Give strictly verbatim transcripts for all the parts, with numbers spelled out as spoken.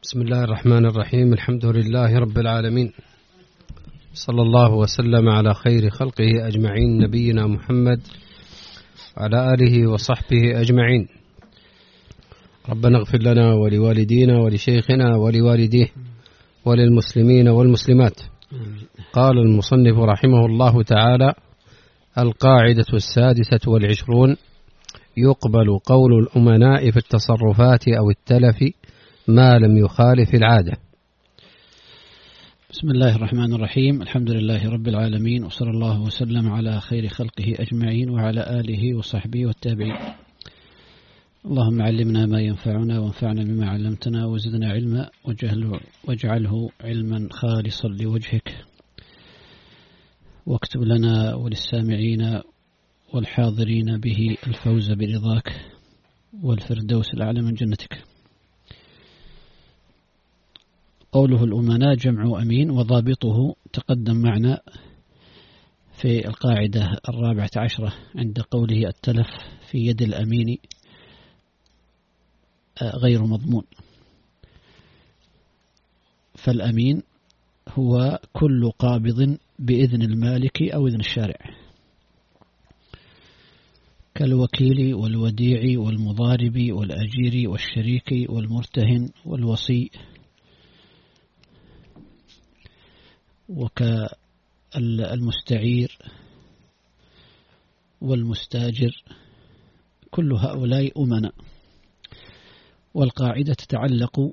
بسم الله الرحمن الرحيم. الحمد لله رب العالمين، صلى الله وسلم على خير خلقه أجمعين، نبينا محمد وعلى آله وصحبه أجمعين. ربنا اغفر لنا ولوالدينا ولشيخنا ولوالديه وللمسلمين والمسلمات. قال المصنف رحمه الله تعالى: القاعدة السادسة والعشرون: يقبل قول الأمناء في التصرفات أو التلف ما لم يخالف العادة. بسم الله الرحمن الرحيم. الحمد لله رب العالمين، وصلى الله وسلم على خير خلقه أجمعين وعلى آله وصحبه والتابعين. اللهم علمنا ما ينفعنا وانفعنا بما علمتنا وزدنا علما واجعله علما خالصا لوجهك، واكتب لنا وللسامعين والحاضرين به الفوز برضاك والفردوس الأعلى من جنتك. قوله الأمناء جمع أمين، وضابطه تقدم معنا في القاعدة الرابعة عشرة عند قوله التلف في يد الأمين غير مضمون. فالأمين هو كل قابض بإذن المالك أو إذن الشارع، كالوكيل والوديع والمضارب والأجير والشريك والمرتهن والوصي، وكالمستعير والمستاجر. كل هؤلاء أمناء. والقاعدة تتعلق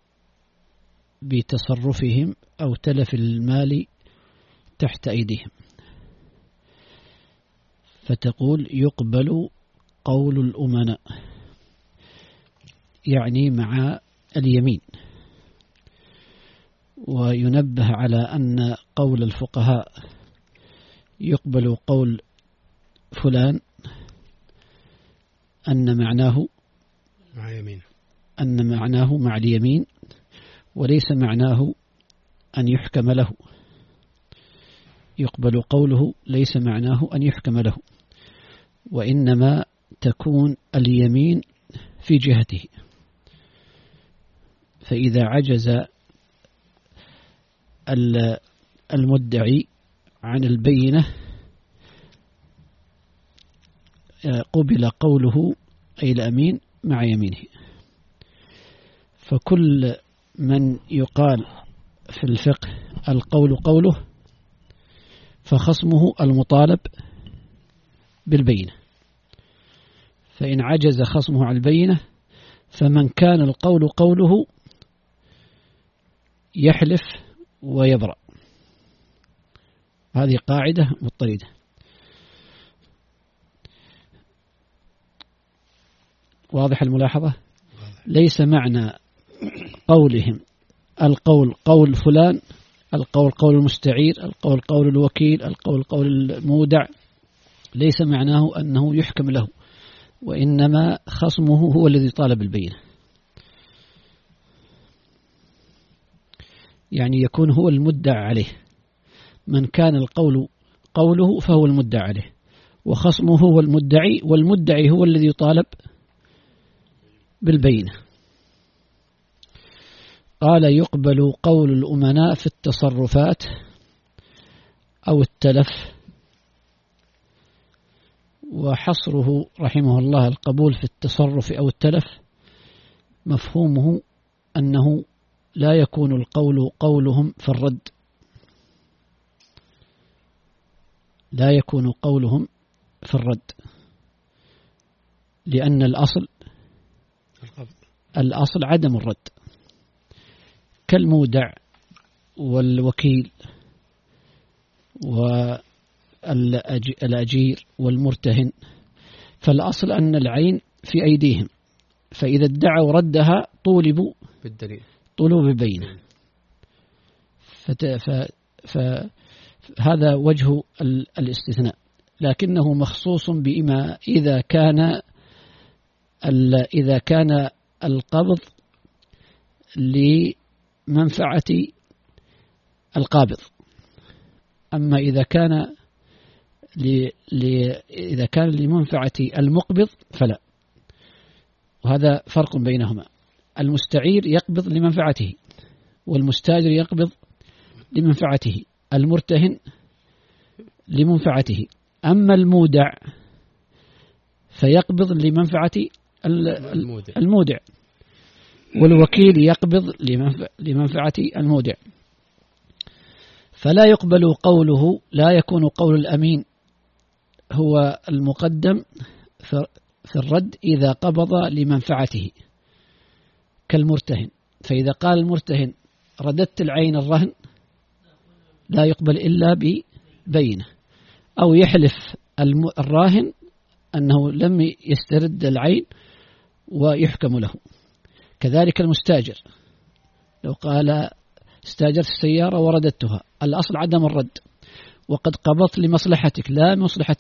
بتصرفهم أو تلف المال تحت أيديهم، فتقول يقبل قول الأمناء، يعني مع اليمين. وينبه على أن قول الفقهاء يقبل قول فلان أن معناه مع يمين، أن معناه مع اليمين، وليس معناه أن يحكم له. يقبل قوله ليس معناه أن يحكم له، وإنما تكون اليمين في جهته. فإذا عجز المدعي عن البينة قبل قوله أي الأمين مع يمينه. فكل من يقال في الفقه القول قوله فخصمه المطالب بالبينة. فإن عجز خصمه عن البينة فمن كان القول قوله يحلف ويبرأ. هذه قاعدة مضطردة. واضح الملاحظة؟ ليس معنى قولهم القول قول فلان، القول قول المستعير، القول قول الوكيل، القول قول المودع، ليس معناه أنه يحكم له، وإنما خصمه هو الذي طالب البينة. يعني يكون هو المدعى عليه. من كان القول قوله فهو المدعى عليه، وخصمه هو المدعي، والمدعي هو الذي يطالب بالبينة. قال يقبل قول الأمناء في التصرفات أو التلف. وحصره رحمه الله القبول في التصرف أو التلف مفهومه أنه لا يكون القول قولهم في الرد، لا يكون قولهم في الرد، لأن الأصل الأصل عدم الرد، كالمودع والوكيل والأجير والمرتهن. فالأصل أن العين في أيديهم، فإذا ادعوا ردها طولبوا بالدليل، طلوب بينه. فهذا وجه الاستثناء، لكنه مخصوص بما إذا كان إذا كان القبض لمنفعة القابض. أما إذا كان إذا كان لمنفعة المقبض فلا. وهذا فرق بينهما. المستعير يقبض لمنفعته، والمستاجر يقبض لمنفعته، المرتهن لمنفعته. أما المودع فيقبض لمنفعة المودع، والوكيل يقبض لمنفعة المودع. فلا يقبل قوله، لا يكون قول الأمين هو المقدم في الرد إذا قبض لمنفعته كالمرتهن. فإذا قال المرتهن رددت العين الرهن لا يقبل إلا ببينة، أو يحلف الراهن أنه لم يسترد العين ويحكم له. كذلك المستاجر لو قال استاجرت السيارة ورددتها، الأصل عدم الرد، وقد قبضت لمصلحتك لا مصلحة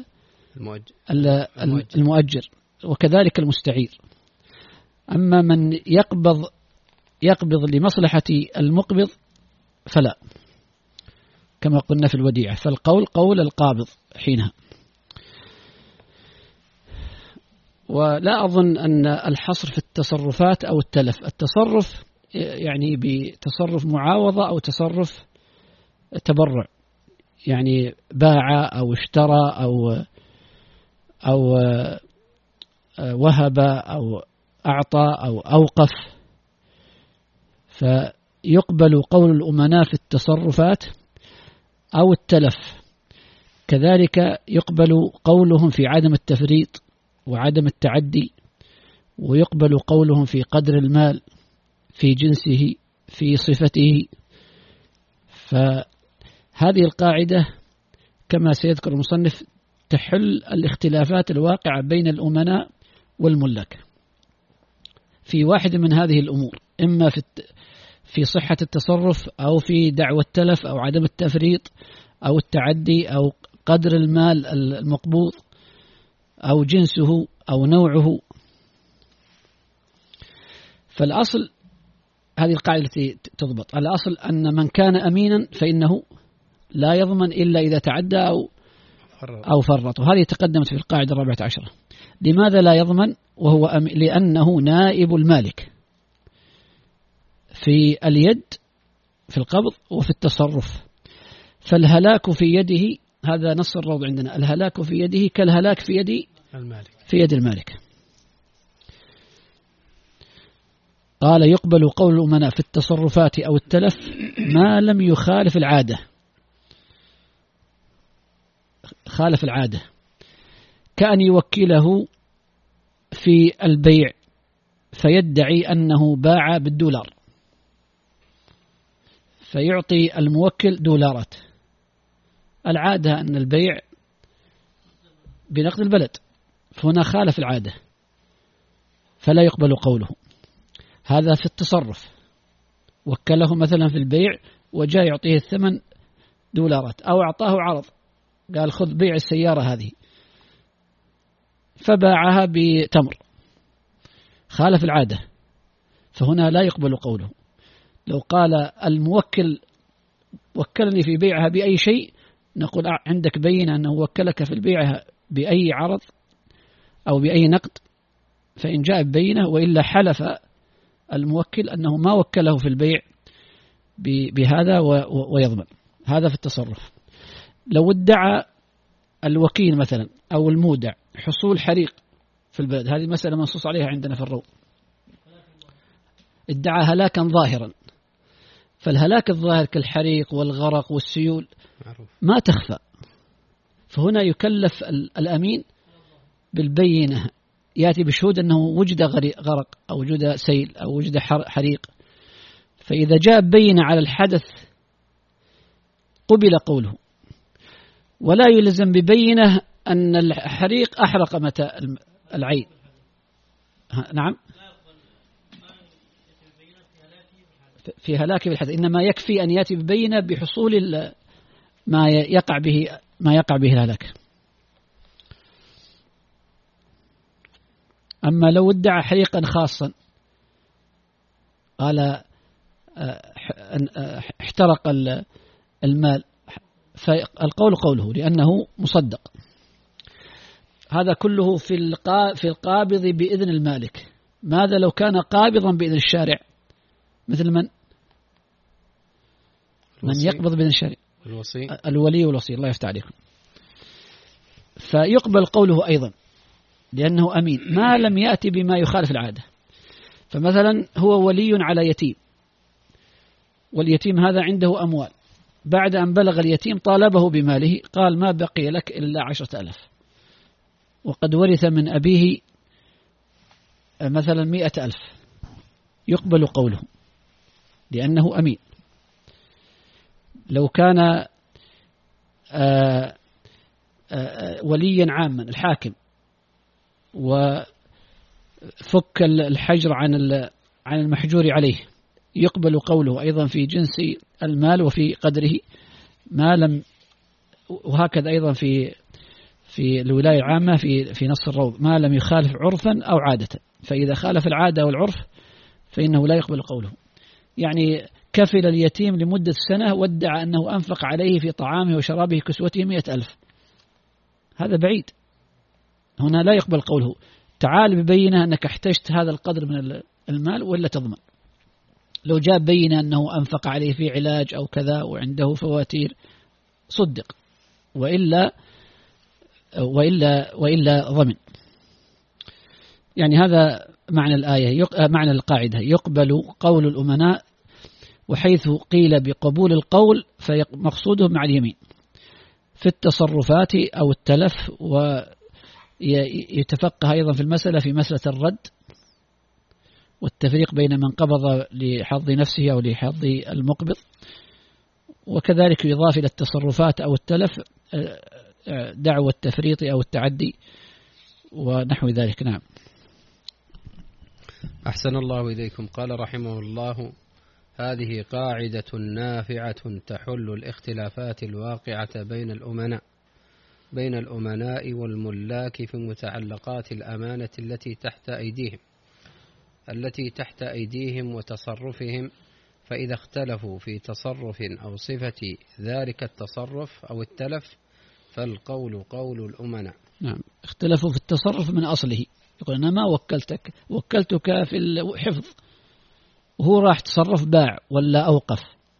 المؤجر، وكذلك المستعير. أما من يقبض يقبض لمصلحة المقبض فلا، كما قلنا في الوديعة، فالقول قول القابض حينها. ولا أظن أن الحصر في التصرفات أو التلف، التصرف يعني بتصرف معاوضة أو تصرف تبرع، يعني باع أو اشترى أو أو وهب أو أعطى أو أوقف، فيقبل قول الأمناء في التصرفات أو التلف. كذلك يقبل قولهم في عدم التفريط وعدم التعدي، ويقبل قولهم في قدر المال، في جنسه، في صفته. فهذه القاعدة كما سيذكر المصنف تحل الاختلافات الواقعة بين الأمناء والملاك في واحد من هذه الأمور، إما في في صحة التصرف أو في دعوى التلف أو عدم التفريط أو التعدي أو قدر المال المقبوض أو جنسه أو نوعه. فالأصل هذه القاعدة التي تضبط، الأصل أن من كان أمينا فإنه لا يضمن إلا إذا تعدى أو أو فرط، وهذه تقدمت في القاعدة الرابعة عشرة. لماذا لا يضمن وهو أم... لأنه نائب المالك في اليد في القبض وفي التصرف، فالهلاك في يده، هذا نص الروض عندنا، الهلاك في يده كالهلاك في يد المالك في يد المالك. قال يقبل قول الأمناء في التصرفات أو التلف ما لم يخالف العادة، خالف العادة، كأن يوكله في البيع فيدعي أنه باع بالدولار، فيعطي الموكل دولارات، العادة أن البيع بنقد البلد، فهنا خالف العادة فلا يقبل قوله. هذا في التصرف، وكله مثلا في البيع وجاء يعطيه الثمن دولارات، أو أعطاه عرض قال خذ بيع السيارة هذه، فباعها بتمر، خالف العادة، فهنا لا يقبل قوله. لو قال الموكل وكلني في بيعها بأي شيء، نقول عندك بينة أنه وكلك في البيعها بأي عرض أو بأي نقد، فإن جاء بينة، وإلا حلف الموكل أنه ما وكله في البيع بهذا ويضمن. هذا في التصرف. لو ادعى الوكيل مثلا أو المودع حصول حريق في البلد، هذه مسألة منصوص عليها عندنا في الروض، ادعى هلاكا ظاهرا، فالهلاك الظاهر كالحريق والغرق والسيول ما تخفى، فهنا يكلف الأمين بالبينة، يأتي بشهود أنه وجد غرق أو وجد سيل أو وجد حريق، فإذا جاء بينة على الحدث قبل قوله، ولا يلزم ببينة أن الحريق أحرق متى العين. نعم، في هلاك بالحدث، إنما يكفي أن يأتي ببينة بحصول ما يقع به ما يقع به الهلاك. أما لو ادعى حريقا خاصا، قال احترق المال، فالقول قوله لأنه مصدق. هذا كله في في القابض بإذن المالك، ماذا لو كان قابضا بإذن الشارع؟ مثل من؟ من يقبض بإذن الشارع؟ الوصي. الولي والوصي. الله يفتح عليكم. فيقبل قوله أيضا لأنه أمين ما لم يأتي بما يخالف العادة. فمثلا هو ولي على يتيم، واليتيم هذا عنده أموال، بعد أن بلغ اليتيم طالبه بماله، قال ما بقي لك إلا عشرة ألف، وقد ورث من أبيه مثلا مئة ألف، يقبل قوله لأنه أمين. لو كان آآ آآ وليا عاما الحاكم وفك الحجر عن عن المحجور عليه، يقبل قوله أيضا في جنس المال وفي قدره ما لم، وهكذا أيضا في في الولاية العامة في في نص الروض ما لم يخالف عرفا أو عادة، فإذا خالف العادة والعرف فإنه لا يقبل قوله. يعني كفل اليتيم لمدة سنة وادعى أنه أنفق عليه في طعامه وشرابه كسوته مئة ألف، هذا بعيد، هنا لا يقبل قوله. تعال ببينة أنك احتجت هذا القدر من المال ولا تضمن. لو جاء بينة أنه أنفق عليه في علاج أو كذا وعنده فواتير صدق، وإلا وإلا وإلا ضمن. يعني هذا معنى الآية، معنى القاعدة، يقبل قول الأمناء، وحيث قيل بقبول القول فمقصوده مع اليمين في التصرفات أو التلف. ويتفقه أيضا في المسألة في مسألة الرد والتفريق بين من قبض لحظ نفسه أو لحظ المقبض، وكذلك يضاف إلى التصرفات أو التلف دعوى التفريط أو التعدي ونحو ذلك. نعم. أحسن الله إليكم. قال رحمه الله: هذه قاعدة نافعة تحل الاختلافات الواقعة بين الأمناء بين الأمناء والملاك في متعلقات الأمانة التي تحت أيديهم التي تحت أيديهم وتصرفهم، فإذا اختلفوا في تصرف أو صفة ذلك التصرف أو التلف فالقول قول الأمناء. نعم. اختلفوا في التصرف من أصله، يقول أنا ما وكلتك، وكلتك في الحفظ، وهو راح تصرف باع ولا أوقف،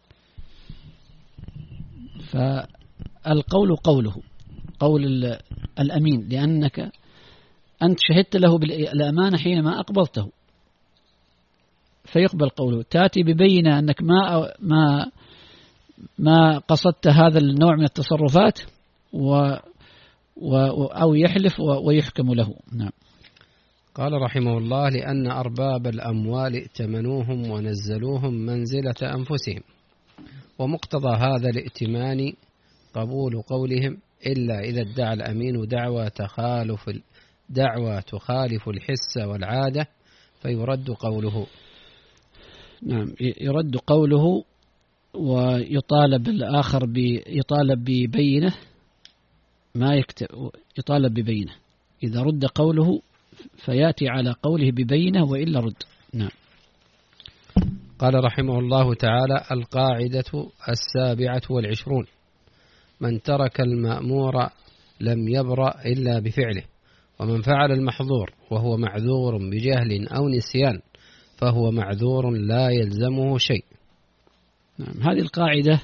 فالقول قوله قول الأمين، لأنك أنت شهدت له بالأمانة حينما أقبضته، فيقبل قوله. تأتي ببينة أنك ما ما ما قصدت هذا النوع من التصرفات و أو يحلف ويحكم له. نعم. قال رحمه الله: لأن أرباب الأموال ائتمنوهم ونزلوهم منزلة أنفسهم، ومقتضى هذا الائتمان قبول قولهم، إلا إذا ادعى الأمين دعوى تخالف دعوى تخالف الحس والعادة فيرد قوله. نعم، يرد قوله ويطالب الآخر يطالب ببينة، ما يكتب يطالب ببينة. إذا رد قوله فيأتي على قوله ببينة وإلا رد. نعم. قال رحمه الله تعالى: القاعدة السابعة والعشرون: من ترك المأمور لم يبرأ إلا بفعله، ومن فعل المحظور وهو معذور بجهل أو نسيان فهو معذور لا يلزمه شيء. نعم. هذه القاعدة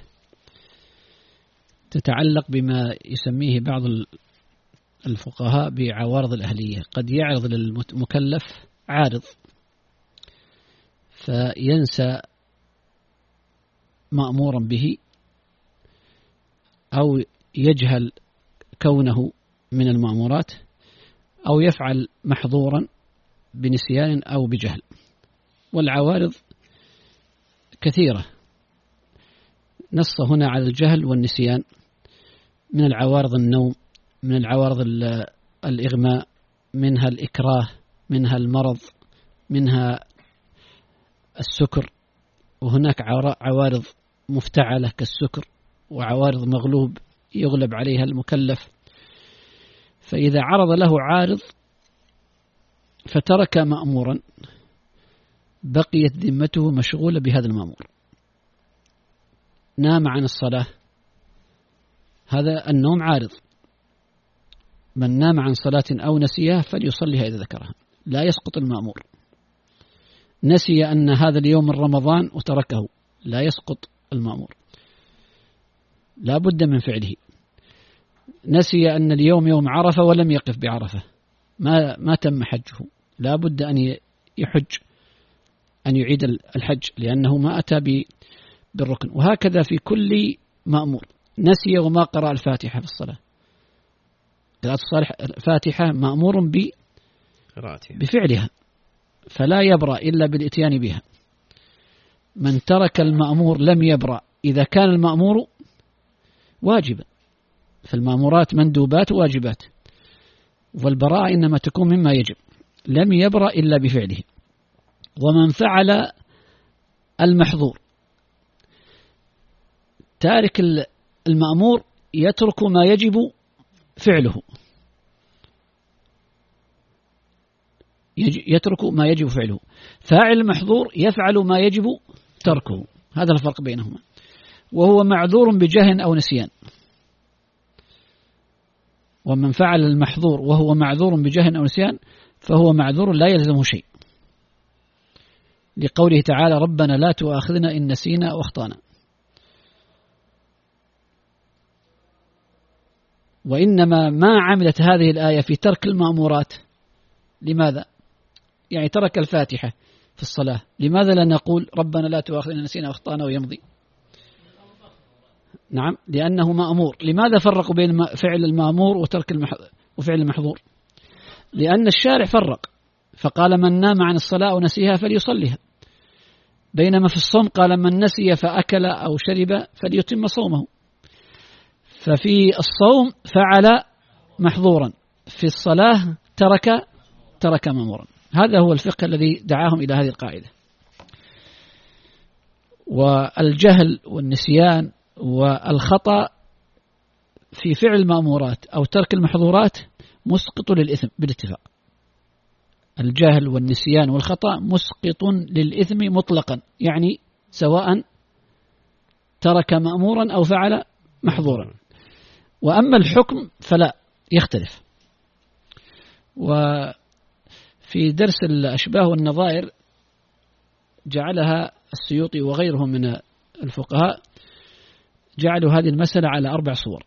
تتعلق بما يسميه بعض الفقهاء بعوارض الأهلية. قد يعرض للمكلف عارض فينسى مأمورا به، أو يجهل كونه من المأمورات، أو يفعل محظورا بنسيان أو بجهل. والعوارض كثيرة، نص هنا على الجهل والنسيان. من العوارض النوم، من العوارض الإغماء، منها الإكراه، منها المرض، منها السكر، وهناك عوارض مفتعلة كالسكر، وعوارض مغلوب يغلب عليها المكلف. فإذا عرض له عارض فترك مأمورا بقيت ذمته مشغولة بهذا المأمور. نام عن الصلاة، هذا النوم عارض، من نام عن صلاة أو نسيها فليصليها إذا ذكرها، لا يسقط المأمور. نسي أن هذا اليوم من رمضان وتركه، لا يسقط المأمور، لا بد من فعله. نسي أن اليوم يوم عرفة ولم يقف بعرفة، ما ما تم حجه، لا بد أن يحج، أن يعيد الحج، لأنه ما أتى بالركن. وهكذا في كل مأمور. نسي وما قرأ الفاتحة في الصلاة، قراءة الفاتحة مأمور بفعلها، فلا يبرأ إلا بالإتيان بها. من ترك المأمور لم يبرأ إذا كان المأمور واجبا، فالمأمورات مندوبات واجبات، والبراءة إنما تكون مما يجب، لم يبرأ إلا بفعله. ومن فعل المحظور، تارك المأمور يترك ما يجب فعله، يترك ما يجب فعله. فاعل المحظور يفعل ما يجب تركه، هذا الفرق بينهما. وهو معذور بجهل أو نسيان. ومن فعل المحظور وهو معذور بجهل أو نسيان فهو معذور لا يلزمه شيء، لقوله تعالى ربنا لا تؤاخذنا إن نسينا أو أخطأنا. وإنما ما عملت هذه الآية في ترك المأمورات. لماذا؟ يعني ترك الفاتحة في الصلاة، لماذا لا نقول ربنا لا تؤاخذنا إن نسينا أو أخطأنا ويمضي؟ نعم، لأنه مأمور. لماذا فرقوا بين فعل المأمور وترك وفعل المحظور؟ لأن الشارع فرق، فقال من نام عن الصلاة ونسيها فليصليها، بينما في الصوم قال من نسي فأكل أو شرب فليتم صومه. ففي الصوم فعل محظورا، في الصلاة ترك ترك مأمورا. هذا هو الفقه الذي دعاهم إلى هذه القاعدة. والجهل والنسيان والخطأ في فعل المأمورات أو ترك المحظورات مسقط للإثم بالاتفاق. الجهل والنسيان والخطأ مسقط للإثم مطلقا، يعني سواء ترك مأمورا أو فعل محظورا. وأما الحكم فلا يختلف. وفي درس الأشباه والنظائر جعلها السيوطي وغيره من الفقهاء، جعلوا هذه المسألة على أربع صور: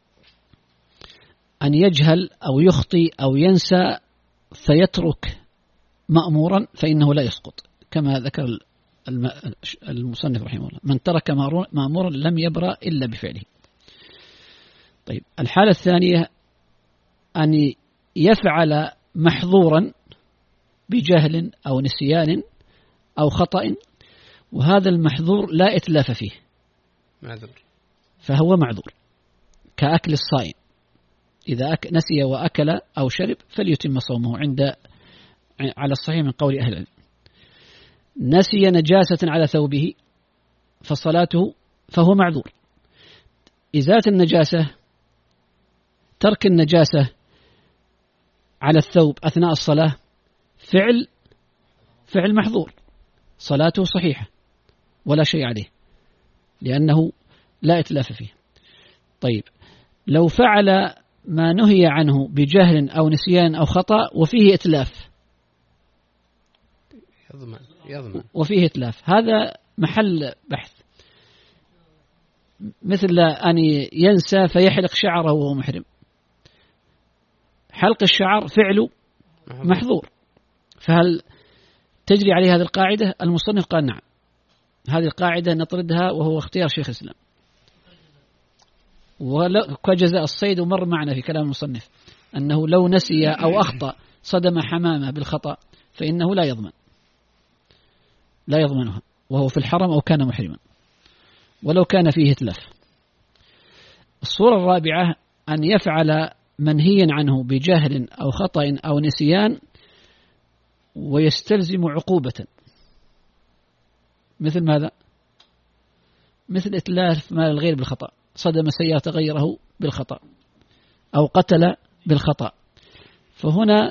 أن يجهل أو يخطي أو ينسى فيترك مأمورا فإنه لا يسقط، كما ذكر المصنف رحمه الله: من ترك مأمورا لم يبرأ إلا بفعله. طيب، الحالة الثانية أن يفعل محظورا بجهل أو نسيان أو خطأ، وهذا المحظور لا إتلاف فيه، معذور، فهو معذور، كأكل الصائم، إذا نسي وأكل أو شرب فليتم صومه عند على الصحيح من قول أهل العلم. نسي نجاسة على ثوبه فصلاته فهو معذور. إزالة النجاسة، ترك النجاسة على الثوب أثناء الصلاة فعل فعل محظور، صلاته صحيحة ولا شيء عليه لأنه لا إتلاف فيه. طيب، لو فعل ما نهي عنه بجهل أو نسيان أو خطأ وفيه إتلاف، يضمن يضمن وفيه إتلاف، هذا محل بحث. مثل أن ينسى فيحلق شعره وهو محرم، حلق الشعر فعله محظور، فهل تجري عليه هذه القاعدة؟ المصنف قال نعم، هذه القاعدة نطردها وهو اختيار شيخ الإسلام. وكجزاء الصيد، ومر معنا في كلام المصنف أنه لو نسي أو أخطأ صدم حمامة بالخطأ فإنه لا يضمن لا يضمنها وهو في الحرم أو كان محرما ولو كان فيه إتلاف. الصورة الرابعة أن يفعل منهيا عنه بجهل أو خطأ أو نسيان ويستلزم عقوبة، مثل ماذا؟ مثل إتلاف مال الغير بالخطأ، صدم سيارة غيره بالخطأ أو قتل بالخطأ، فهنا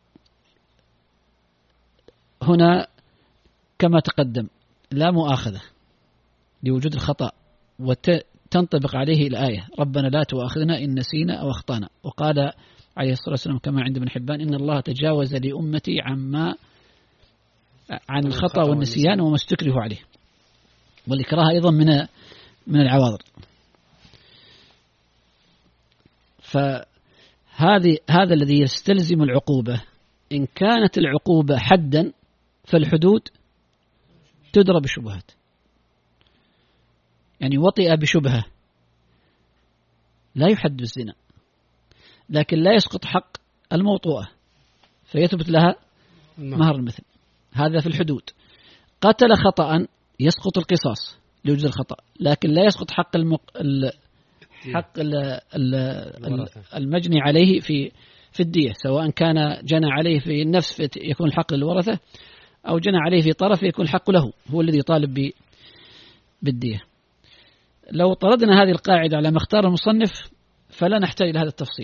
هنا كما تقدم لا مؤاخذة لوجود الخطأ، وتنطبق عليه الآية ربنا لا تؤاخذنا إن نسينا أو أخطأنا. وقال عليه الصلاة والسلام كما عند ابن حبان: إن الله تجاوز لأمتي عما عن الخطأ والنسيان وما استكره عليه، والإكراه أيضا من من العواضر. فهذه هذا الذي يستلزم العقوبة. إن كانت العقوبة حدا فالحدود تدرى بالشبهات، يعني وطئ بشبهة لا يحد بالزنا، لكن لا يسقط حق الموطوءة فيثبت لها مهر المثل. هذا في الحدود. قتل خطأ يسقط القصاص لوجود الخطأ، لكن لا يسقط حق المق... ال... حق ال... ال... المجني عليه في في الدية، سواء كان جنى عليه في النفس يكون الحق للورثة، أو جنى عليه في طرف يكون الحق له، هو الذي يطالب ب... بالدية. لو طردنا هذه القاعدة على ما اختار المصنف فلا نحتاج إلى هذا التفصيل.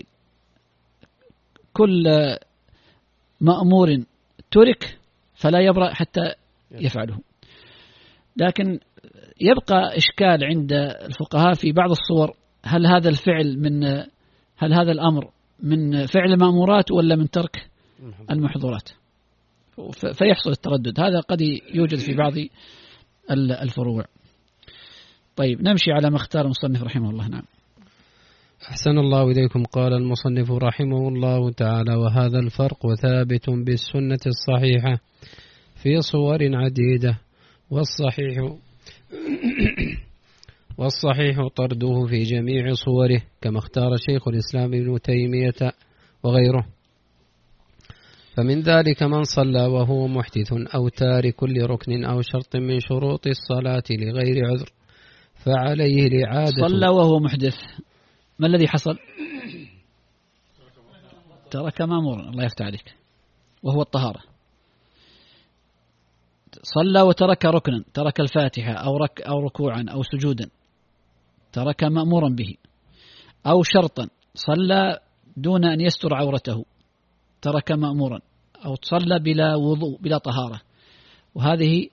كل مأمور ترك فلا يبرأ حتى يفعله. لكن يبقى إشكال عند الفقهاء في بعض الصور، هل هذا الفعل من هل هذا الأمر من فعل المأمورات ولا من ترك المحظورات، فيحصل التردد. هذا قد يوجد في بعض الفروع. طيب نمشي على ما اختار المصنف رحمه الله. نعم. أحسن الله إليكم. قال المصنف رحمه الله تعالى: وهذا الفرق ثابت بالسنة الصحيحة في صور عديدة، والصحيح والصحيح طرده في جميع صوره، كما اختار شيخ الإسلام ابن تيمية وغيره. فمن ذلك من صلى وهو محدث أو تارك لركن أو شرط من شروط الصلاة لغير عذر فعليه الإعادة. صلى وهو محدث، ما الذي حصل؟ ترك مأمورا، الله يفتح عليك، وهو الطهارة. صلى وترك ركنا، ترك الفاتحة أو رك أو ركوعا أو سجودا، ترك مأمورا به. أو شرطا، صلى دون أن يستر عورته، ترك مأمورا. أو صلى بلا وضوء بلا طهارة. وهذه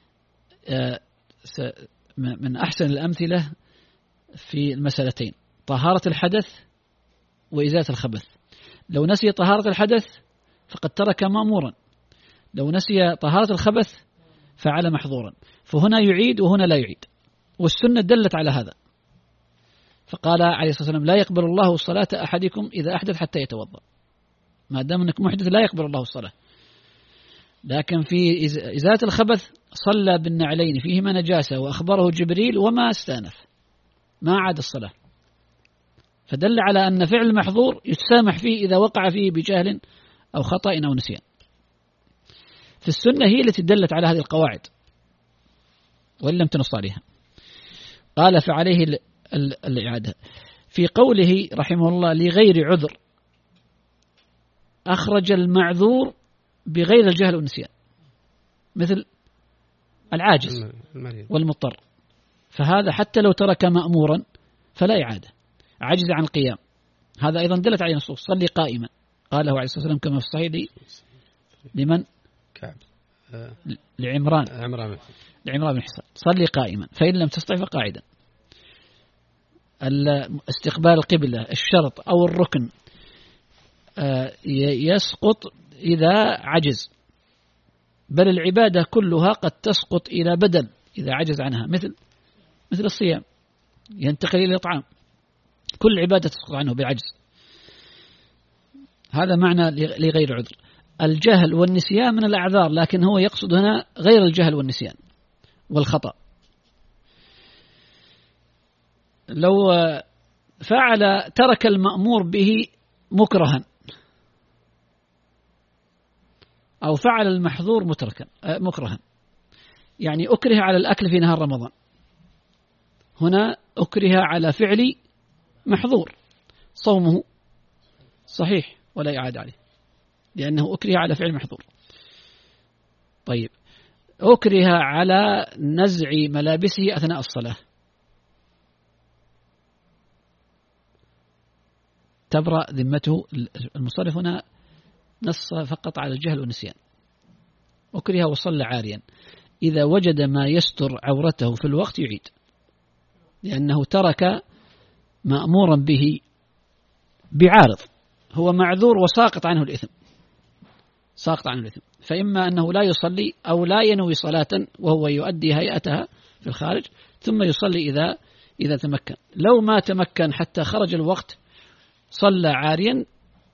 من أحسن الأمثلة في المسألتين: طهارة الحدث وإزالة الخبث. لو نسي طهارة الحدث فقد ترك مأمورا، لو نسي طهارة الخبث فعل محظورا. فهنا يعيد وهنا لا يعيد، والسنة دلت على هذا. فقال عليه الصلاة والسلام: لا يقبل الله الصلاة أحدكم إذا أحدث حتى يتوضأ. ما دام أنك محدث لا يقبل الله الصلاة. لكن في إزالة الخبث صلى بالنعلين فيهما نجاسة وأخبره جبريل وما استأنف، ما عاد الصلاة. فدل على أن فعل المحظور يتسامح فيه إذا وقع فيه بجهل أو خطأ أو نسيان. في السنة هي التي دلت على هذه القواعد وإن لم تنص عليها. قال: فعليه الإعادة. في قوله رحمه الله لغير عذر، أخرج المعذور بغير الجهل والنسيان، مثل العاجز والمضطر، فهذا حتى لو ترك مأمورا فلا إعادة. عجز عن القيام، هذا أيضا دلت عليه النصوص: صلي قائما، قاله عليه الصلاة والسلام كما في الصحيح لمن؟ كعب لعمران عمران لعمران بن حصان: صلي قائما، فإن لم تستطع فقاعدا. استقبال القبلة، الشرط أو الركن يسقط إذا عجز، بل العبادة كلها قد تسقط إلى بدل إذا عجز عنها، مثل مثل الصيام ينتقل إلى الإطعام، كل عبادة تسقط عنه بالعجز. هذا معنى لغير عذر. الجهل والنسيان من الأعذار، لكن هو يقصد هنا غير الجهل والنسيان والخطأ. لو فعل ترك المأمور به مكرها، أو فعل المحظور متركا مكرها، يعني أكره على الأكل في نهار رمضان، هنا أكره على فعل محظور، صومه صحيح ولا إعادة عليه لأنه أكره على فعل محظور. طيب، أكره على نزع ملابسه أثناء الصلاة، تبرأ ذمته. المصرف هنا نص فقط على الجهل والنسيان. أكره وصلى عاريا، إذا وجد ما يستر عورته في الوقت يعيد، لأنه ترك مأمورا به بعارض، هو معذور وساقط عنه الإثم، ساقط عنه الإثم. فإما أنه لا يصلي أو لا ينوي صلاة وهو يؤدي هيئتها في الخارج ثم يصلي إذا إذا تمكن. لو ما تمكن حتى خرج الوقت صلى عاريا،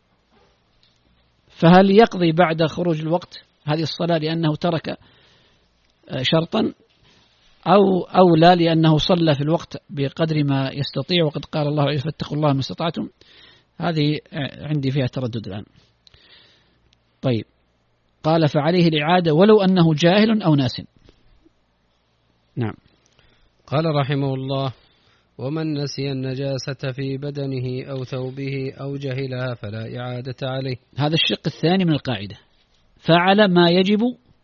فهل يقضي بعد خروج الوقت هذه الصلاة لأنه ترك شرطا أو أو لا لأنه صلى في الوقت بقدر ما يستطيع، وقد قال الله عليه فاتقوا الله ما استطعتم. هذه عندي فيها تردد الآن. طيب، قال فعليه الإعادة ولو أنه جاهل أو ناس. نعم. قال رحمه الله: ومن نسي النجاسة في بدنه أو ثوبه أو جهلها فلا إعادة عليه. هذا الشق الثاني من القاعدة، فعل ما يجب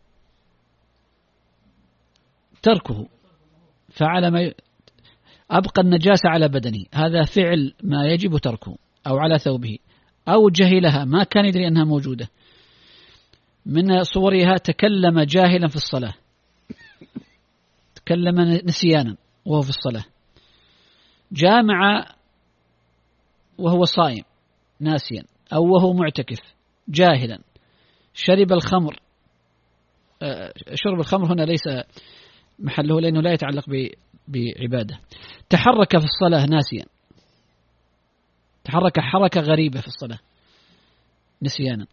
تركه، فعل ما ي... أبقى النجاسة على بدنه، هذا فعل ما يجب تركه، أو على ثوبه، أو جهلها ما كان يدري أنها موجودة. من صورها تكلم جاهلا في الصلاة، تكلم نسيانا وهو في الصلاة، جامع وهو صائم ناسيا، أو وهو معتكف جاهلا، شرب الخمر. شرب الخمر هنا ليس محله لأنه لا يتعلق بعبادة. تحرك في الصلاة ناسيا، تحرك حركة غريبة في الصلاة نسيانا،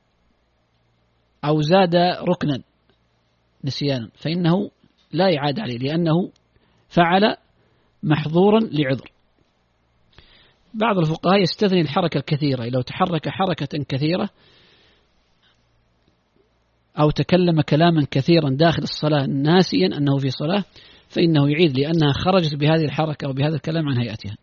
أو زاد ركنا نسيانا، فإنه لا إعادة عليه لأنه فعل محظورا لعذر. بعض الفقهاء يستثني الحركة الكثيرة، لو تحرك حركة كثيرة أو تكلم كلاما كثيرا داخل الصلاة ناسيا أنه في صلاة فإنه يعيد لأنها خرجت بهذه الحركة أو بهذا الكلام عن هيئتها.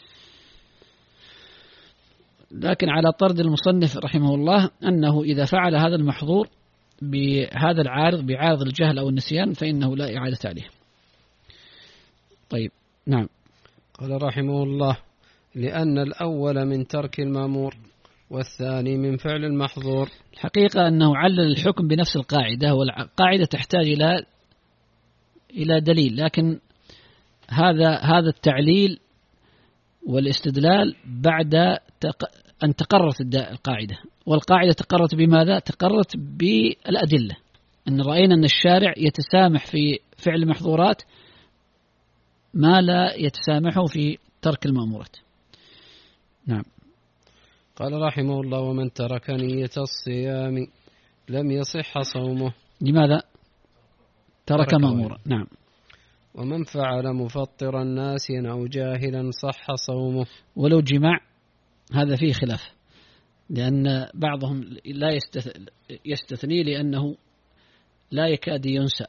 لكن على طرد المصنف رحمه الله أنه إذا فعل هذا المحظور بهذا العارض بعارض الجهل أو النسيان فإنه لا إعادة عليه. طيب، نعم. قال رحمه الله: لأن الأول من ترك المأمور والثاني من فعل المحظور. الحقيقة أنه علل الحكم بنفس القاعدة، والقاعدة تحتاج إلى إلى دليل، لكن هذا هذا التعليل والاستدلال بعد أن تقررت القاعدة، والقاعدة تقررت بماذا؟ تقررت بالأدلة، أن رأينا أن الشارع يتسامح في فعل المحظورات ما لا يتسامحه في ترك المأمورات. نعم. قال رحمه الله: ومن ترك نية الصيام لم يصح صومه. لماذا؟ ترك مأمورا. نعم. ومن فعل مفطرا ناسيا أو جاهلا صح صومه. ولو جماع هذا فيه خلاف، لأن بعضهم لا يستثني لأنه لا يكاد ينسى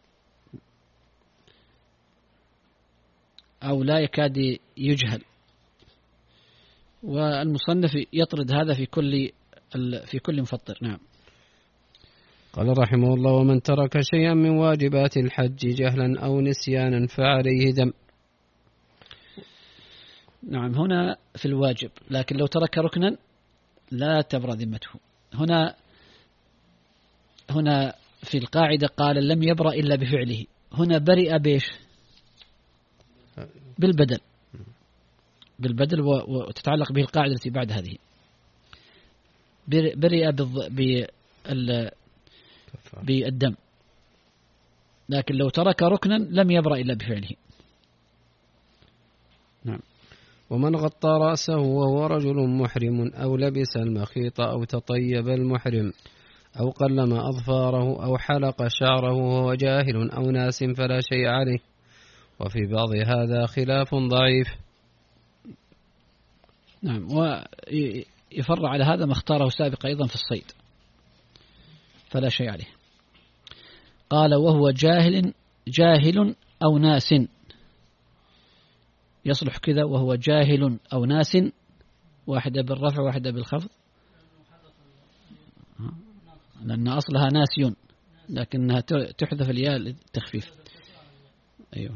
أو لا يكاد يجهل، والمصنف يطرد هذا في كل في كل مفطر. نعم. قال رحمه الله: ومن ترك شيئا من واجبات الحج جهلا أو نسيانا فعليه دم. نعم، هنا في الواجب، لكن لو ترك ركنا لا تبرأ ذمته. هنا هنا في القاعدة قال لم يبرأ إلا بفعله، هنا برئ بيش بالبدل بالبدل وتتعلق به القاعدة التي بعد هذه، برئ بالدم، لكن لو ترك ركنا لم يبرأ إلا بفعله. نعم. ومن غطى رأسه وهو رجل محرم أو لبس المخيط أو تطيب المحرم أو قلم أظفاره أو حلق شعره وهو جاهل أو ناس فلا شيء عليه، وفي بعض هذا خلاف ضعيف. نعم. ويفرع على هذا ما اختاره سابقا أيضا في الصيد فلا شيء عليه. قال وهو جاهل جاهل أو ناس، يصلح كذا وهو جاهل أو ناس، واحدة بالرفع واحدة بالخفض، لأن أصلها ناسيون لكنها تحذف الياء للتخفيف. أيوة.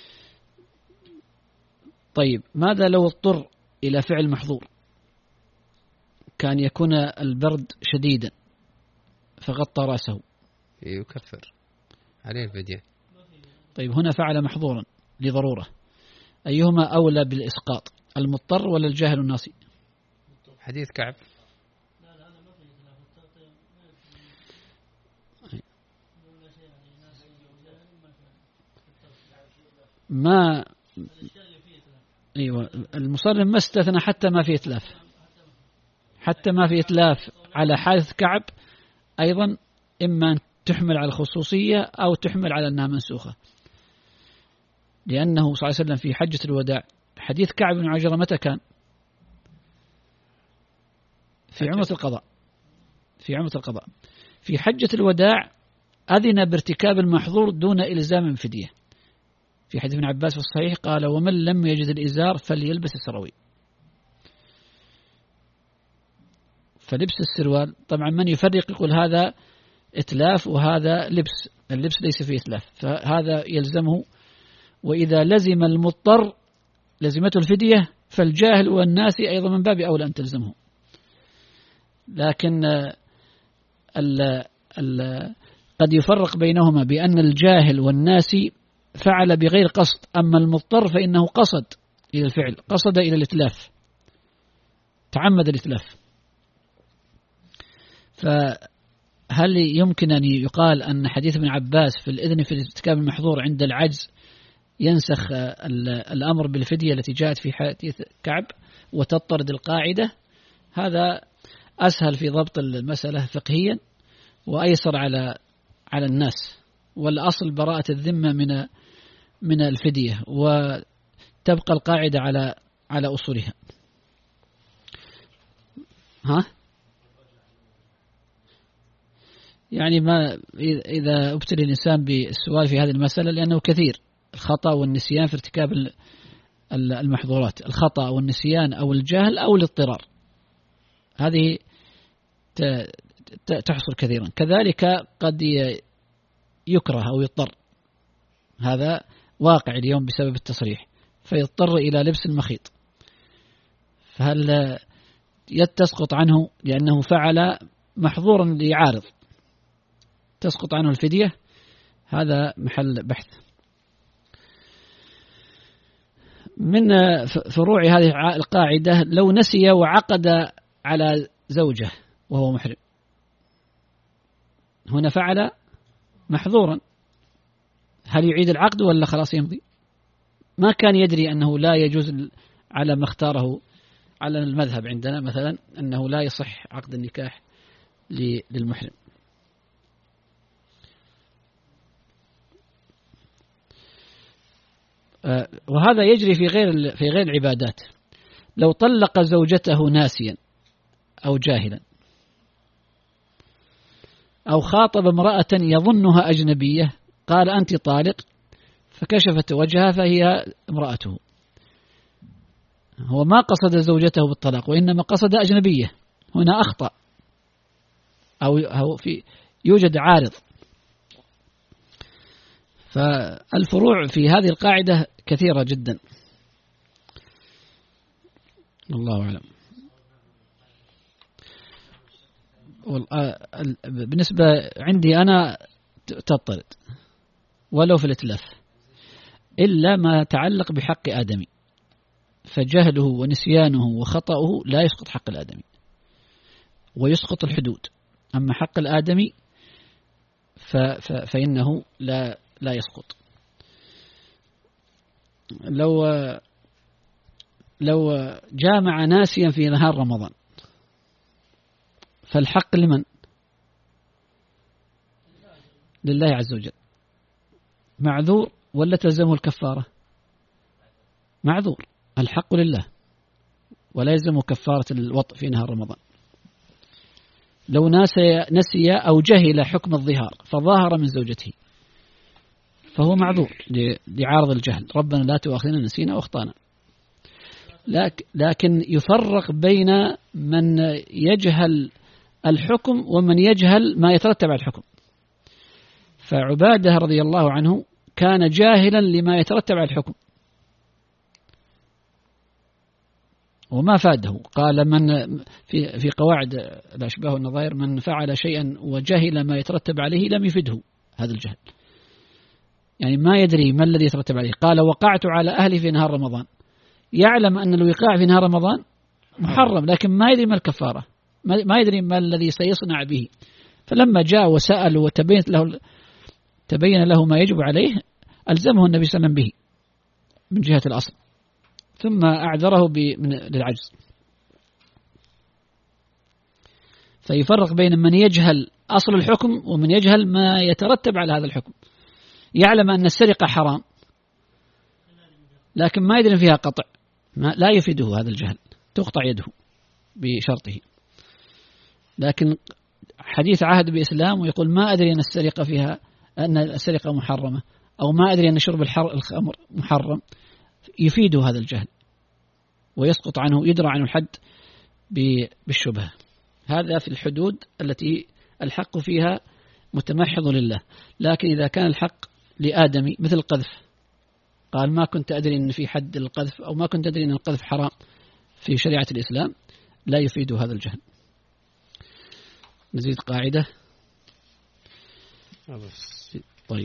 طيب، ماذا لو اضطر إلى فعل محظور؟ كان يكون البرد شديدا فغطى رأسه، يكفر عليه الفدية. طيب، هنا فعل محظورا لضرورة، أيهما أولى بالإسقاط، المضطر ولا الجاهل الناسي؟ حديث كعب. ما أيوة المصنف ما استثنى حتى ما في إتلاف، حتى ما في إتلاف على حادث كعب أيضا إما أن تحمل على الخصوصية أو تحمل على أنها منسوخة، لأنه صلى الله عليه وسلم في حجة الوداع حديث كعب بن عجرة متى كان؟ في عمرة القضاء، في عمرة القضاء في حجة الوداع أذن بارتكاب المحظور دون إلزام فدية. في حديث ابن عباس في الصحيح قال: ومن لم يجد الإزار فليلبس السروي. فلبس السروال طبعا من يفرق يقول هذا إتلاف وهذا لبس، اللبس ليس فيه إتلاف، فهذا يلزمه. وإذا لزم المضطر لزمته الفدية فالجاهل والناسي أيضا من باب أولى أن تلزمه. لكن ال ال قد يفرق بينهما بأن الجاهل والناسي فعل بغير قصد، أما المضطر فإنه قصد إلى الفعل، قصد إلى الإتلاف، تعمد الإتلاف. فهل يمكن أن يقال أن حديث ابن عباس في الإذن في ارتكاب المحظور عند العجز ينسخ الأمر بالفدية التي جاءت في حديث كعب وتطرد القاعدة؟ هذا أسهل في ضبط المسألة فقهيا وأيسر على على الناس، والأصل براءة الذمة من من الفدية، وتبقى القاعدة على على أصولها. ها يعني ما إذا ابتلي الإنسان بالسؤال في هذه المسألة، لأنه كثير الخطأ والنسيان في ارتكاب المحظورات، الخطأ أو النسيان أو الجهل أو الاضطرار، هذه تحصل كثيرا. كذلك قد يكره أو يضطر، هذا واقع اليوم بسبب التصريح، فيضطر إلى لبس المخيط، فهل تسقط عنه لأنه فعل محظورا ليعارض تسقط عنه الفدية؟ هذا محل بحث. من فروع هذه القاعدة لو نسي وعقد على زوجة وهو محرم، هنا فعل محظورا، هل يعيد العقد ولا خلاص يمضي؟ ما كان يدري أنه لا يجوز على ما اختاره على المذهب عندنا مثلا أنه لا يصح عقد النكاح للمحرم. وهذا يجري في غير في غير العبادات. لو طلق زوجته ناسيا أو جاهلا، أو خاطب امرأة يظنها أجنبية قال أنت طالق، فكشفت وجهها فهي امرأته، هو ما قصد زوجته بالطلاق وإنما قصد أجنبية، هنا أخطأ أو في يوجد عارض. فالفروع في هذه القاعدة كثيرة جدا، الله أعلم. بالنسبة عندي أنا تضطرد ولو في الإتلاف، إلا ما يتعلق بحق آدمي، فجهله ونسيانه وخطأه لا يسقط حق الآدمي ويسقط الحدود، أما حق الآدمي فإنه لا لا يسقط. لو لو جامع ناسيا في نهار رمضان فالحق لمن؟ لله عز وجل. معذور ولا تلزمه الكفارة؟ معذور، الحق لله ولا يلزمه كفارة الوطء في نهار رمضان. لو نسي أو جهل حكم الظهار فظاهر من زوجته فهو معذور لعارض الجهل، ربنا لا تؤاخذنا نسينا واخطأنا. لكن يفرق بين من يجهل الحكم ومن يجهل ما يترتب على الحكم. فعبادة رضي الله عنه كان جاهلا لما يترتب على الحكم وما فاده، قال من في في قواعد الأشباه والنظائر من فعل شيئا وجهل ما يترتب عليه لم يفده هذا الجهل، يعني ما يدري ما الذي يترتب عليه. قال وقعت على أهلي في نهار رمضان، يعلم أن الوقاع في نهار رمضان محرم لكن ما يدري ما الكفارة، ما يدري ما الذي سيصنع به. فلما جاء وسأل وتبين له تبين له ما يجب عليه ألزمه النبي صلى الله عليه وسلم به، من جهة الأصل، ثم أعذره للعجز. فيفرق بين من يجهل أصل الحكم ومن يجهل ما يترتب على هذا الحكم. يعلم أن السرقة حرام لكن ما يدري فيها قطع، ما لا يفيده هذا الجهل، تقطع يده بشرطه. لكن حديث عهد بإسلام ويقول ما أدري أن السرقة فيها أن السرقة محرمة، أو ما أدري أن شرب الخمر محرم، يفيده هذا الجهل ويسقط عنه، يدرى عنه الحد بالشبهة. هذا في الحدود التي الحق فيها متمحض لله. لكن إذا كان الحق لآدمي مثل القذف، قال ما كنت أدري أن في حد القذف، أو ما كنت أدري أن القذف حرام في شريعة الإسلام، لا يفيد هذا الجهل. نزيد قاعدة. طيب.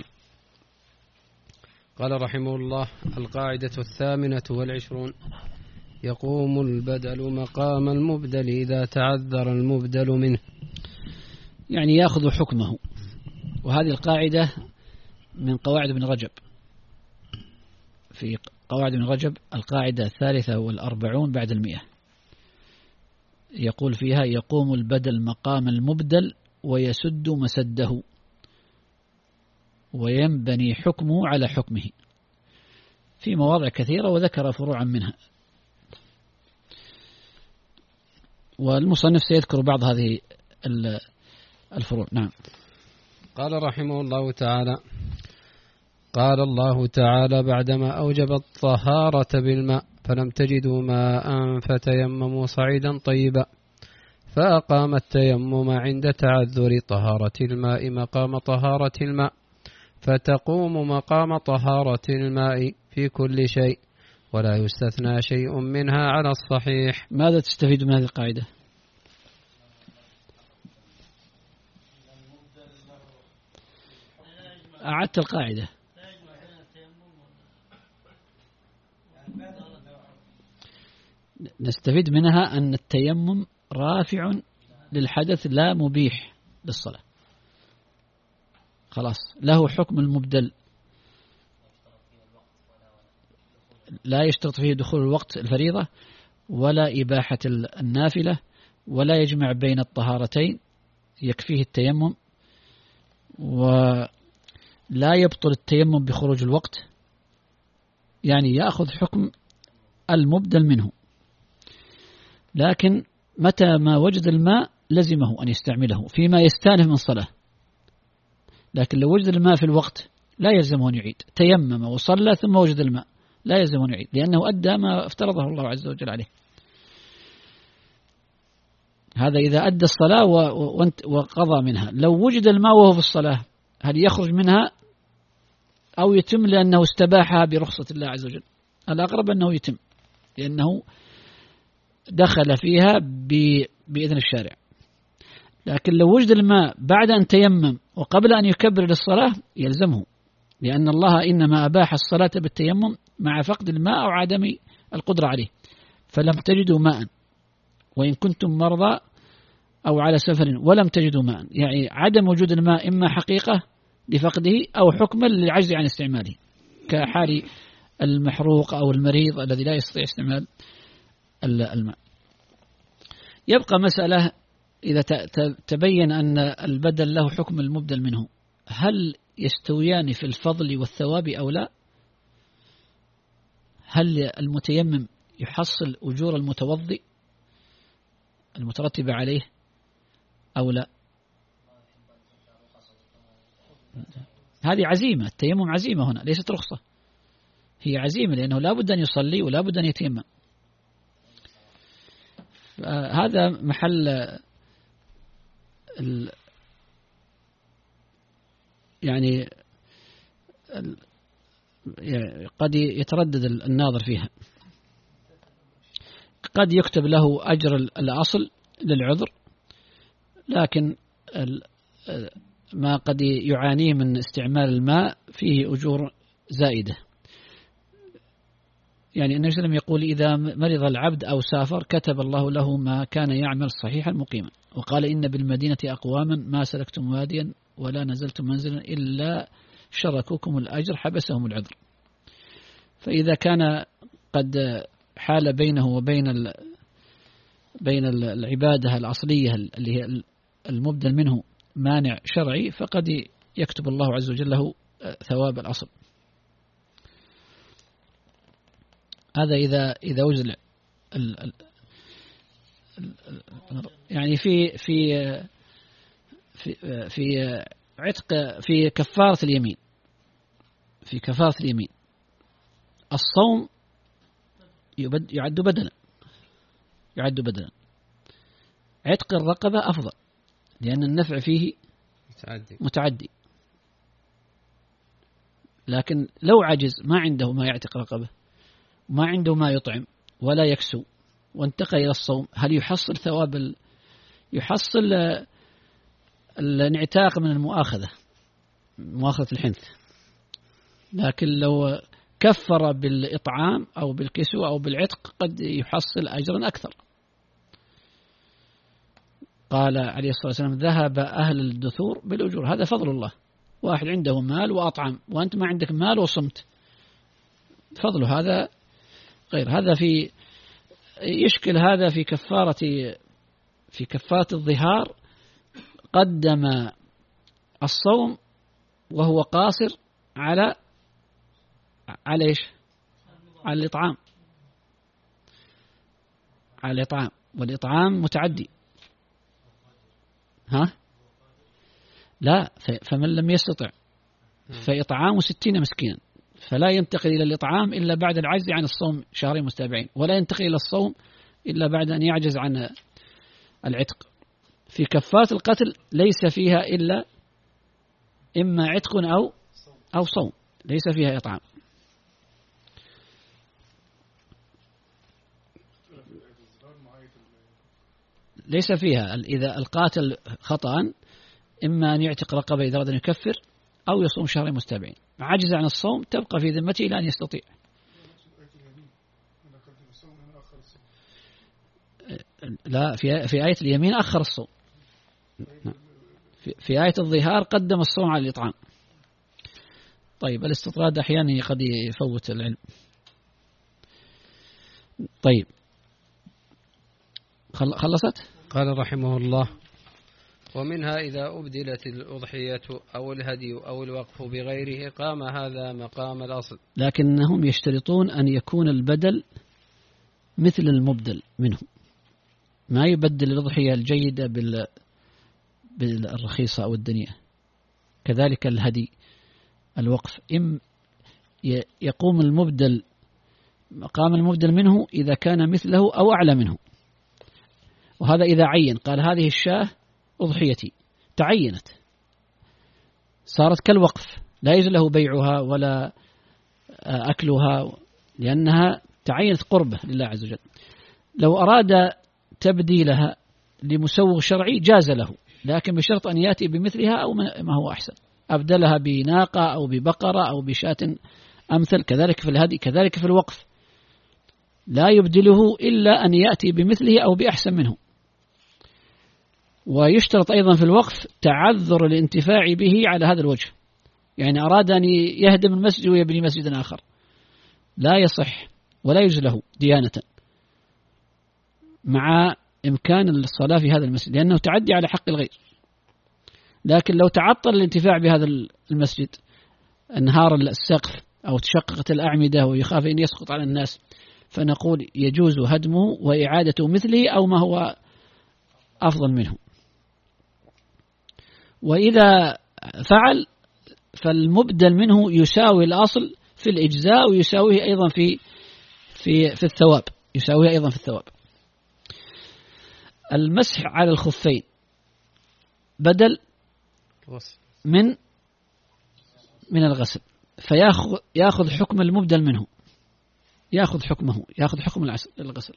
قال رحمه الله: القاعدة الثامنة والعشرون: يقوم البدل مقام المبدل إذا تعذر المبدل منه. يعني يأخذ حكمه. وهذه القاعدة من قواعد ابن رجب، في قواعد ابن رجب القاعدة الثالثة والأربعون بعد المئة، يقول فيها: يقوم البدل مقام المبدل ويسد مسده وينبني حكمه على حكمه، في مواضع كثيرة وذكر فروعا منها، والمصنف سيذكر بعض هذه الفروع. نعم. قال رحمه الله تعالى: قال الله تعالى بعدما أوجب الطهارة بالماء: فلم تجدوا ماء فتيمموا صعيدا طيبا، فأقام التيمم عند تعذر طهارة الماء مقام طهارة الماء، فتقوم مقام طهارة الماء في كل شيء، ولا يستثنى شيء منها على الصحيح. ماذا تستفيد من هذه القاعدة؟ أعدت القاعدة. نستفيد منها أن التيمم رافع للحدث لا مبيح للصلاة، خلاص له حكم المبدل، لا يشترط فيه دخول الوقت الفريضة ولا إباحة النافلة، ولا يجمع بين الطهارتين، يكفيه التيمم، ولا يبطل التيمم بخروج الوقت، يعني يأخذ حكم المبدل منه. لكن متى ما وجد الماء لزمه أن يستعمله فيما يستانف من صلاة، لكن لو وجد الماء في الوقت لا يلزمه أن يعيد. تيمم وصلى ثم وجد الماء لا يلزمه أن يعيد، لأنه أدى ما افترضه الله عز وجل عليه. هذا إذا أدى الصلاة وقضى منها. لو وجد الماء وهو في الصلاة، هل يخرج منها أو يتم لأنه استباحها برخصة الله عز وجل؟ الأقرب أنه يتم، لأنه دخل فيها بإذن الشارع. لكن لو وجد الماء بعد أن تيمم وقبل أن يكبر للصلاة يلزمه، لأن الله إنما أباح الصلاة بالتيمم مع فقد الماء أو عدم القدرة عليه. فلم تجدوا ماء وإن كنتم مرضى أو على سفر ولم تجدوا ماء، يعني عدم وجود الماء إما حقيقة لفقده أو حكما للعجز عن استعماله، كحال المحروق أو المريض الذي لا يستطيع استعمال الماء. يبقى مسألة إذا تبين أن البدل له حكم المبدل منه، هل يستويان في الفضل والثواب أو لا؟ هل المتيمم يحصل أجور المتوضئ المترتبة عليه أو لا؟ هذه عزيمة، التيمم عزيمة هنا ليست رخصة، هي عزيمة، لأنه لا بد أن يصلي ولا بد أن يتيمم. هذا محل ال يعني ال قد يتردد الناظر فيها. قد يكتب له أجر الأصل للعذر، لكن ما قد يعانيه من استعمال الماء فيه أجور زائدة. يعني النبي صلى الله عليه وسلم يقول: إذا مرض العبد أو سافر كتب الله له ما كان يعمل صحيحا مقيما. وقال: إن بالمدينة أقواما ما سلكتم واديا ولا نزلتم منزلا إلا شركوكم الأجر حبسهم العذر. فإذا كان قد حال بينه وبين ال بين العبادة الأصلية اللي هي المبدل منه مانع شرعي، فقد يكتب الله عز وجل له ثواب الأصل. هذا إذا إذا وجد ال ال يعني في في في في عتق في كفارة اليمين في كفارة اليمين الصوم يعد بدلا يعد بدلا عتق الرقبة أفضل لأن النفع فيه متعدي, متعدي. لكن لو عجز ما عنده ما يعتق رقبة، ما عنده ما يطعم ولا يكسو، وانتقل إلى الصوم، هل يحصل ثواب ال... يحصل الانعتاق من المؤاخذة مؤاخذة الحنث. لكن لو كفر بالإطعام أو بالكسو أو بالعتق قد يحصل أجرا أكثر. قال عليه الصلاة والسلام ذهب أهل الدثور بالأجور، هذا فضل الله. واحد عنده مال وأطعم وأنت ما عندك مال وصمت، فضله هذا غير هذا. في يشكل هذا في كفارة في كفارة الظهار، قدم الصوم وهو قاصر على على إيش؟ على الإطعام على الإطعام والإطعام متعدي. ها؟ لا، فمن لم يستطع فإطعام ستين مسكينا، فلا ينتقل إلى الإطعام إلا بعد العجز عن الصوم شهرين متتابعين، ولا ينتقل إلى الصوم إلا بعد أن يعجز عن العتق. في كفارة القتل ليس فيها إلا إما عتق أو أو صوم، ليس فيها إطعام. ليس فيها إذا القاتل خطأ إما أن يعتق رقبة إذا أراد أن يكفر أو يصوم شهرين متتابعين. عجز عن الصوم تبقى في ذمته إلى أن يستطيع. لا، في في آية اليمين أخر الصوم، في, في آية الظهار قدم الصوم على الإطعام. طيب، الاستطراد أحيانا قد يفوت العلم. طيب، خلصت؟ قال رحمه الله: ومنها إذا أبدلت الأضحية أو الهدي أو الوقف بغيره قام هذا مقام الأصل. لكنهم يشترطون أن يكون البدل مثل المبدل منه، ما يبدل الأضحية الجيدة بال بالرخيصة أو الدنيئة. كذلك الهدي الوقف، إم يقوم المبدل مقام المبدل منه إذا كان مثله أو أعلى منه. وهذا إذا عين، قال هذه الشاة أضحيتي، تعينت صارت كالوقف، لا يجوز له بيعها ولا أكلها لأنها تعينت قربة لله عز وجل. لو أراد تبديلها لمسوغ شرعي جاز له، لكن بشرط أن يأتي بمثلها أو ما هو أحسن، أبدلها بناقة أو ببقرة أو بشاة أمثل. كذلك في الهدي، كذلك في الوقف، لا يبدله إلا أن يأتي بمثله أو بأحسن منه. ويشترط أيضا في الوقف تعذر الانتفاع به على هذا الوجه، يعني أراد أن يهدم المسجد ويبني مسجدا آخر، لا يصح ولا يجوز له ديانة مع إمكان الصلاة في هذا المسجد، لأنه تعدي على حق الغير. لكن لو تعطل الانتفاع بهذا المسجد، انهار السقف أو تشققت الأعمدة ويخاف أن يسقط على الناس، فنقول يجوز هدمه وإعادة مثله أو ما هو أفضل منه. وإذا فعل فالمبدل منه يساوي الأصل في الإجزاء ويساويه أيضا في في في الثواب، يساويه أيضا في الثواب. المسح على الخفين بدل من من الغسل، فياخذ ياخذ حكم المبدل منه، ياخذ حكمه، ياخذ حكم الغسل.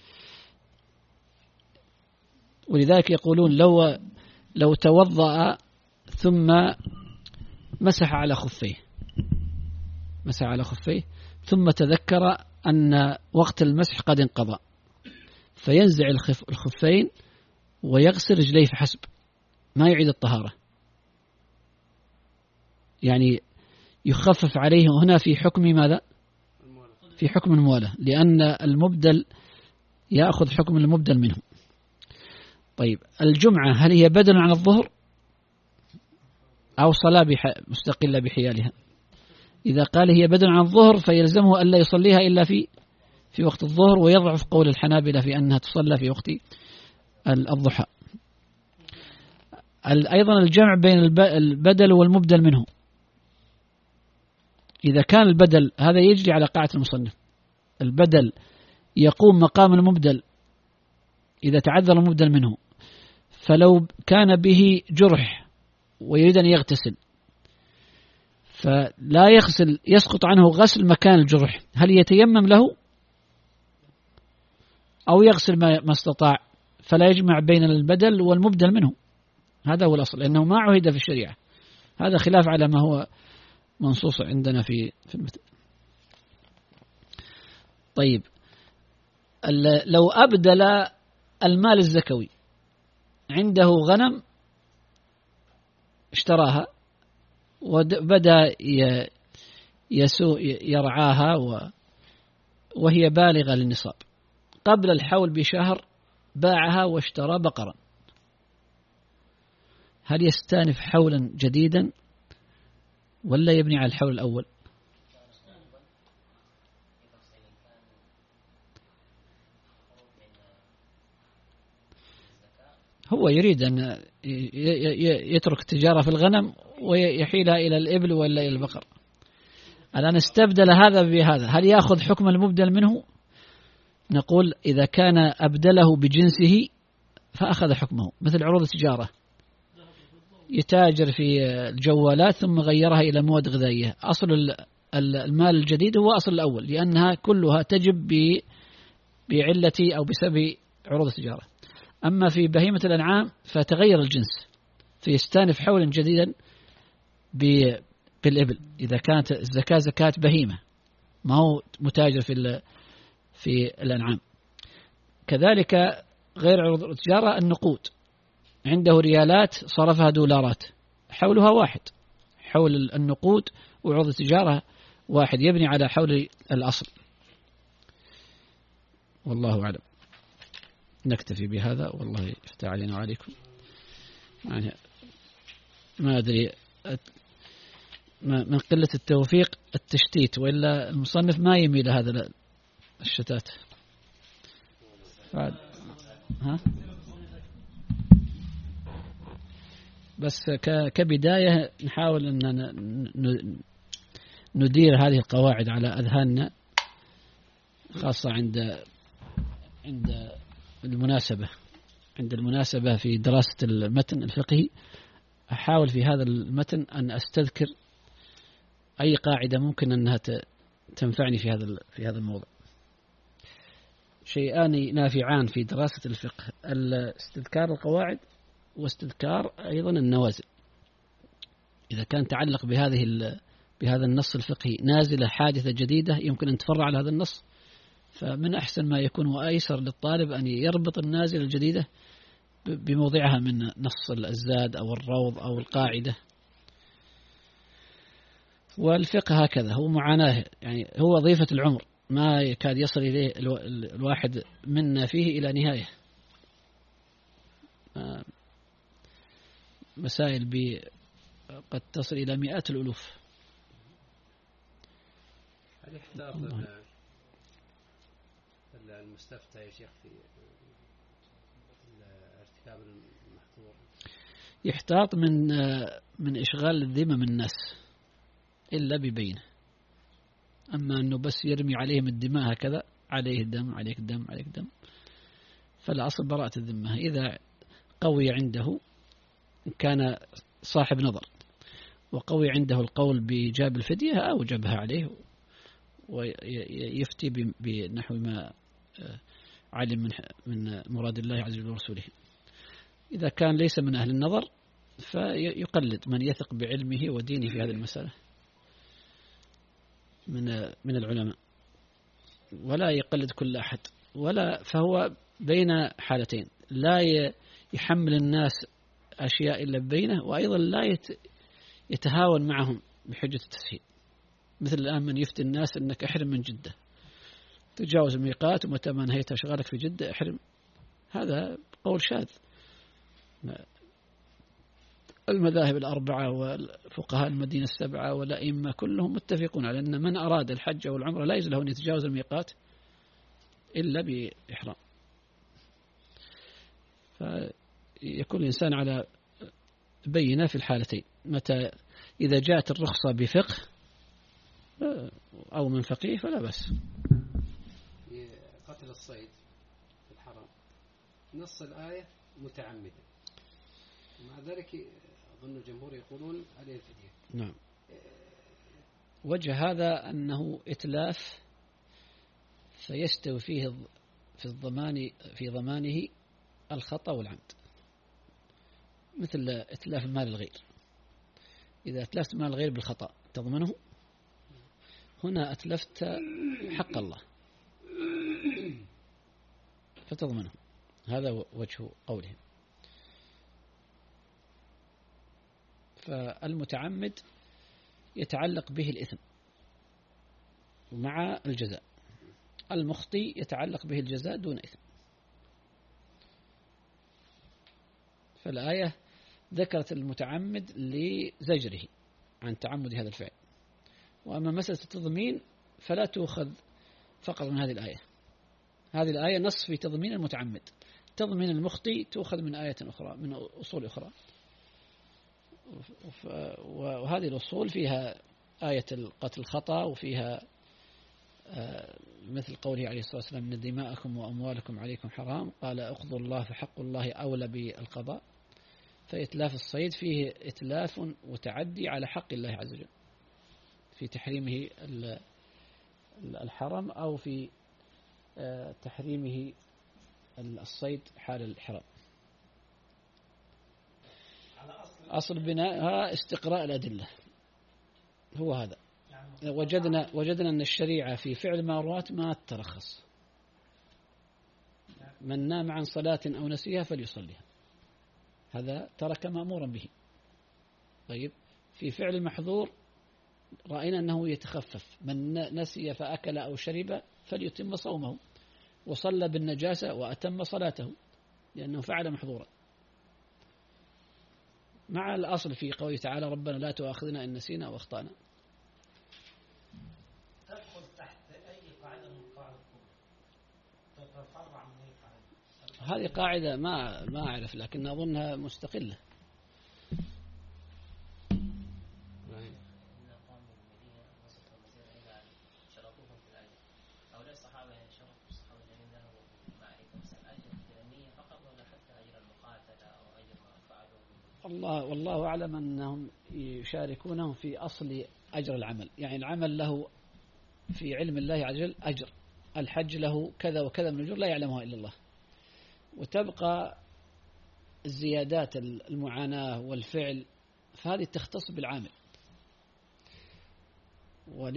ولذلك يقولون لو لو توضأ ثم مسح على خفيه مسح على خفيه ثم تذكر أن وقت المسح قد انقضى، فينزع الخفين ويغسل رجليه فحسب، ما يعيد الطهارة، يعني يخفف عليه هنا في حكم ماذا؟ في حكم الموالاة، لأن المبدل يأخذ حكم المبدل منه. طيب الجمعة هل هي بدل عن الظهر أو صلاة بح... مستقلة بحيالها؟ إذا قال هي بدل عن الظهر فيلزمه ألا يصليها إلا في في وقت الظهر، ويضعف قول الحنابلة في أنها تصلى في وقت الضحى. أيضا الجمع بين البدل والمبدل منه، إذا كان البدل هذا يجري على قاعدة المصنف، البدل يقوم مقام المبدل إذا تعذر المبدل منه، فلو كان به جرح ويريد أن يغتسل فلا يغسل، يسقط عنه غسل مكان الجرح، هل يتيمم له أو يغسل ما استطاع؟ فلا يجمع بين البدل والمبدل منه، هذا هو الأصل، لأنه ما عهد في الشريعة. هذا خلاف على ما هو منصوص عندنا في في المثل. طيب لو أبدل المال الزكوي، عنده غنم اشتراها وبدأ يسوء يرعاها وهي بالغة للنصاب، قبل الحول بشهر باعها واشترى بقرا، هل يستأنف حولا جديدا ولا يبني على الحول الأول؟ هو يريد أن يترك التجارة في الغنم ويحيلها إلى الإبل ولا إلى البقر. الآن استبدل هذا بهذا، هل يأخذ حكم المبدل منه؟ نقول إذا كان أبدله بجنسه فأخذ حكمه، مثل عروض التجارة، يتاجر في الجوالات ثم غيرها إلى مواد غذائية، أصل المال الجديد هو أصل الأول، لأنها كلها تجب بعلة أو بسبب عروض التجارة. أما في بهيمة الأنعام فتغير الجنس، فيستأنف حولا جديدا بالإبل إذا كانت الزكاة زكاة بهيمة، ما هو متاجر في في الأنعام. كذلك غير عروض التجارة النقود، عنده ريالات صرفها دولارات، حولها واحد، حول النقود وعروض التجارة واحد، يبني على حول الأصل. والله أعلم. نكتفي بهذا، والله يفتح علينا وعليكم. يعني ما أدري من قلة التوفيق التشتيت، وإلا المصنف ما يميل هذا الشتات. ها؟ بس كبداية نحاول أن ندير هذه القواعد على أذهاننا، خاصة عند عند المناسبة عند المناسبة في دراسة المتن الفقهي. أحاول في هذا المتن أن أستذكر أي قاعدة ممكن أنها تنفعني في هذا في هذا الموضوع. شيئان نافعان في دراسة الفقه، استذكار القواعد واستذكار أيضا النوازل. إذا كان تعلق بهذه بهذا النص الفقهي نازلة حادثة جديدة يمكن أن تفرع على هذا النص، فمن أحسن ما يكون وأيسر للطالب أن يربط النازلة الجديدة بموضعها من نص الزاد أو الروض أو القاعدة. والفقه هكذا هو معاناة، يعني هو وظيفة العمر، ما يكاد يصل إليه الواحد منا فيه إلى نهاية. مسائل قد تصل إلى مئات الألوف. هل يحتاط المستفتى يا شيخ في ارتكاب المحظور؟ يحتاط من من إشغال الذمة من الناس إلا ببينه. أما أنه بس يرمي عليهم الدماء هكذا، عليه الدم عليك الدم عليك الدم، فالأصل براءة الذمة. إذا قوي عنده كان صاحب نظر وقوي عنده القول بإيجاب الفدية أوجبها عليه ويفتي بنحو ما علم من من مراد الله عز وجل ورسوله. إذا كان ليس من أهل النظر فيقلد من يثق بعلمه ودينه في هذه المسألة من من العلماء، ولا يقلد كل أحد، ولا فهو بين حالتين، لا يحمل الناس أشياء إلا بينه، وأيضا لا يتهاون معهم بحجة التسهيل. مثل الآن من يفتي الناس أنك أحرم من جدة، تجاوز الميقات ومتى ما انهيت أشغالك في جدة احرم. هذا قول شاذ. المذاهب الأربعة وفقهاء المدينة السبعة والأئمة كلهم متفقون على أن من أراد الحج أو العمرة لا يجوز له أن يتجاوز الميقات إلا بإحرام. فيكون الإنسان على بينة في الحالتين، متى إذا جاءت الرخصة بفقه أو من فقيه فلا بأس. قتل الصيد في الحرم نص الآية متعمدا، ومع ذلك أظن الجمهور يقولون عليه الفدية. نعم. وجه هذا أنه إتلاف فيستوي فيه في الضمان في ضمانه الخطأ والعمد، مثل إتلاف مال الغير. إذا أتلفت مال الغير بالخطأ تضمنه، هنا أتلفت حق الله فتضمنه. هذا وجه قولهم. فالمتعمد يتعلق به الإثم مع الجزاء، المخطي يتعلق به الجزاء دون إثم. فالآية ذكرت المتعمد لزجره عن تعمد هذا الفعل، وأما مسألة التضمين فلا تؤخذ فقط من هذه الآية. هذه الآية نص في تضمين المتعمد، تضمين المخطي تؤخذ من آية أخرى، من أصول أخرى. وهذه الأصول فيها آية القتل خطأ، وفيها مثل قوله عليه الصلاة والسلام إن دماءكم وأموالكم عليكم حرام، قال اقضوا الله فحق الله أولى بالقضاء. فإتلاف الصيد فيه إتلاف وتعدي على حق الله عز وجل في تحريمه الحرم أو في تحريمه الصيد حال الإحرام. أصل بناءها استقراء الأدلة، هو هذا. وجدنا وجدنا أن الشريعة في فعل المأمورات ما ترخص. من نام عن صلاة أو نسيها فليصليها، هذا ترك مأمورا به. طيب، في فعل المحظور رأينا أنه يتخفف، من نسي فأكل أو شرب فليتم صومه، وصلى بالنجاسة وأتم صلاته لأنه فعل محظورا، مع الأصل في قوله تعالى ربنا لا تؤاخذنا إن نسينا أو أخطأنا. تدخل تحت أي قاعدة من القواعد الكبرى؟ تتفرع من أي قاعدة؟ هذه قاعدة ما ما أعرف، لكن أظنها مستقلة. الله والله أعلم أنهم يشاركونهم في أصل أجر العمل، يعني العمل له في علم الله عز وجل أجر، الحج له كذا وكذا من أجر لا يعلمها إلا الله، وتبقى الزيادات المعاناة والفعل فهذه تختص بالعامل.